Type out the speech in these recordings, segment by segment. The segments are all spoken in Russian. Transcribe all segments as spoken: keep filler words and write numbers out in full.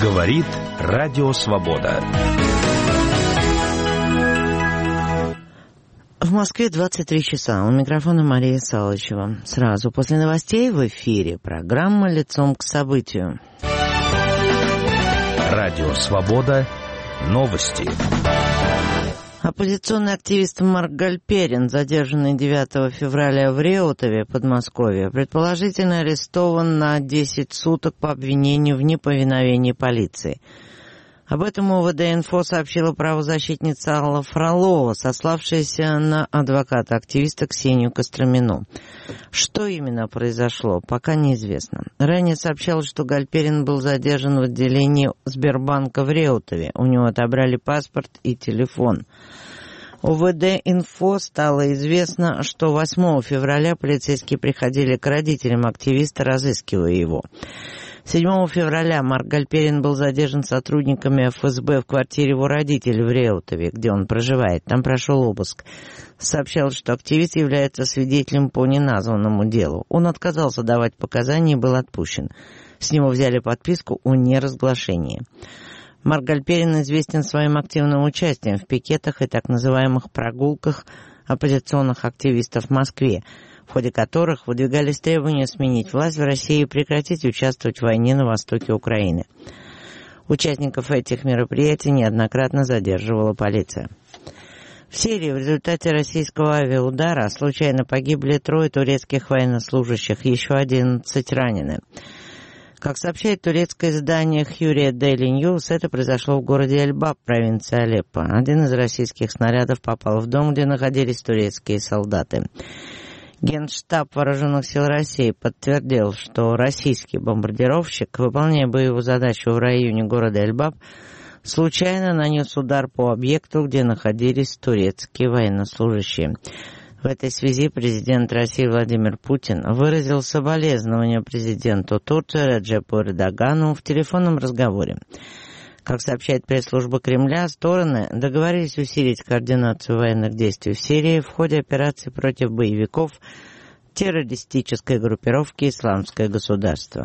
Говорит Радио Свобода. В Москве двадцать три часа. У микрофона Мария Салычева. Сразу после новостей в эфире программа «Лицом к событию». Радио Свобода. Новости. Оппозиционный активист Марк Гальперин, задержанный девятого февраля в Реутове, Подмосковье, предположительно арестован на десять суток по обвинению в неповиновении полиции. Об этом ОВД-инфо сообщила правозащитница Алла Фролова, сославшаяся на адвоката-активиста Ксению Костромину. Что именно произошло, пока неизвестно. Ранее сообщалось, что Гальперин был задержан в отделении Сбербанка в Реутове. У него отобрали паспорт и телефон. ОВД-инфо стало известно, что восьмого февраля полицейские приходили к родителям активиста, разыскивая его. седьмого февраля Марк Гальперин был задержан сотрудниками эф эс бэ в квартире его родителей в Реутове, где он проживает. Там прошел обыск. Сообщалось, что активист является свидетелем по неназванному делу. Он отказался давать показания и был отпущен. С него взяли подписку о неразглашении. Марк Гальперин известен своим активным участием в пикетах и так называемых прогулках оппозиционных активистов в Москве, в ходе которых выдвигались требования сменить власть в России и прекратить участвовать в войне на востоке Украины. Участников этих мероприятий неоднократно задерживала полиция. В Сирии в результате российского авиаудара случайно погибли трое турецких военнослужащих, еще одиннадцать ранены. Как сообщает турецкое издание Hurriyet Daily News, это произошло в городе Эльбаб, провинции Алеппо. Один из российских снарядов попал в дом, где находились турецкие солдаты. Генштаб Вооруженных сил России подтвердил, что российский бомбардировщик, выполняя боевую задачу в районе города Эльбаб, случайно нанес удар по объекту, где находились турецкие военнослужащие. В этой связи президент России Владимир Путин выразил соболезнования президенту Турции Реджепу Эрдогану в телефонном разговоре. Как сообщает пресс-служба Кремля, стороны договорились усилить координацию военных действий в Сирии в ходе операции против боевиков террористической группировки «Исламское государство».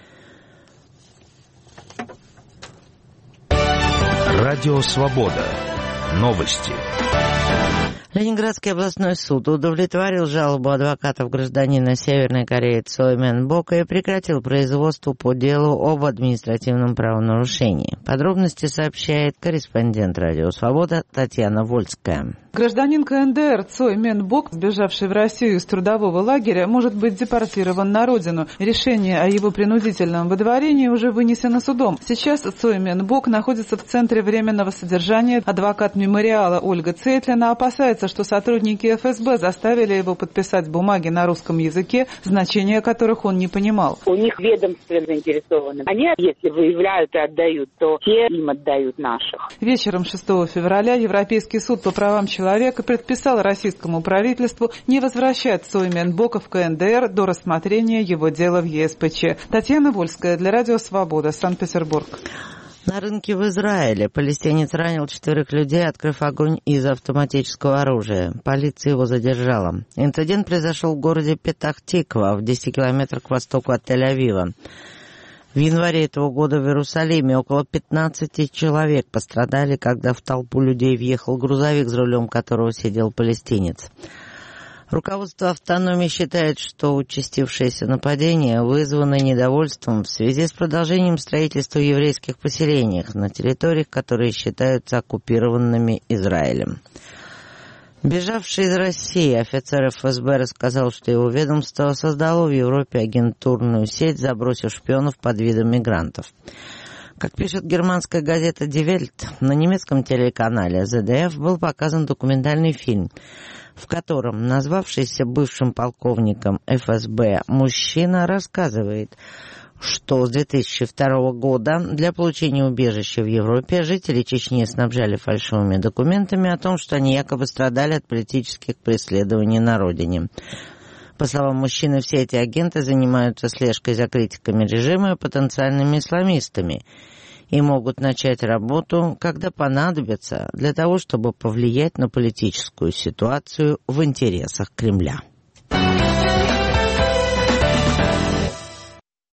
Радио Свобода. Новости. Ленинградский областной суд удовлетворил жалобу адвокатов гражданина Северной Кореи Цой Мен Бока и прекратил производство по делу об административном правонарушении. Подробности сообщает корреспондент Радио Свобода Татьяна Вольская. Гражданин ка эн дэ эр Цой Мен Бок, сбежавший в Россию из трудового лагеря, может быть депортирован на родину. Решение о его принудительном выдворении уже вынесено судом. Сейчас Цой Мен Бок находится в центре временного содержания. Адвокат мемориала Ольга Цейтлина опасается, что сотрудники эф эс бэ заставили его подписать бумаги на русском языке, значения которых он не понимал. У них ведомства заинтересованы. Они, если выявляют и отдают, то те им отдают наших. Вечером шестого февраля Европейский суд по правам человека предписал российскому правительству не возвращать Цой Мен Бока в ка эн дэ эр до рассмотрения его дела в е эс пэ че. Татьяна Вольская для Радио Свобода, Санкт-Петербург. На рынке в Израиле палестинец ранил четверых людей, открыв огонь из автоматического оружия. Полиция его задержала. Инцидент произошел в городе Петах-Тиква, в десяти километрах к востоку от Тель-Авива. В январе этого года в Иерусалиме около пятнадцати человек пострадали, когда в толпу людей въехал грузовик, за рулем которого сидел палестинец. Руководство автономии считает, что участившееся нападение вызвано недовольством в связи с продолжением строительства в еврейских поселениях на территориях, которые считаются оккупированными Израилем. Бежавший из России офицер эф эс бэ рассказал, что его ведомство создало в Европе агентурную сеть, забросив шпионов под видом мигрантов. Как пишет германская газета Die Welt, на немецком телеканале зэ дэ эф был показан документальный фильм, в котором назвавшийся бывшим полковником эф эс бэ мужчина рассказывает, что с две тысячи второго года для получения убежища в Европе жители Чечни снабжали фальшивыми документами о том, что они якобы страдали от политических преследований на родине. По словам мужчины, все эти агенты занимаются слежкой за критиками режима и потенциальными исламистами и могут начать работу, когда понадобится, для того, чтобы повлиять на политическую ситуацию в интересах Кремля.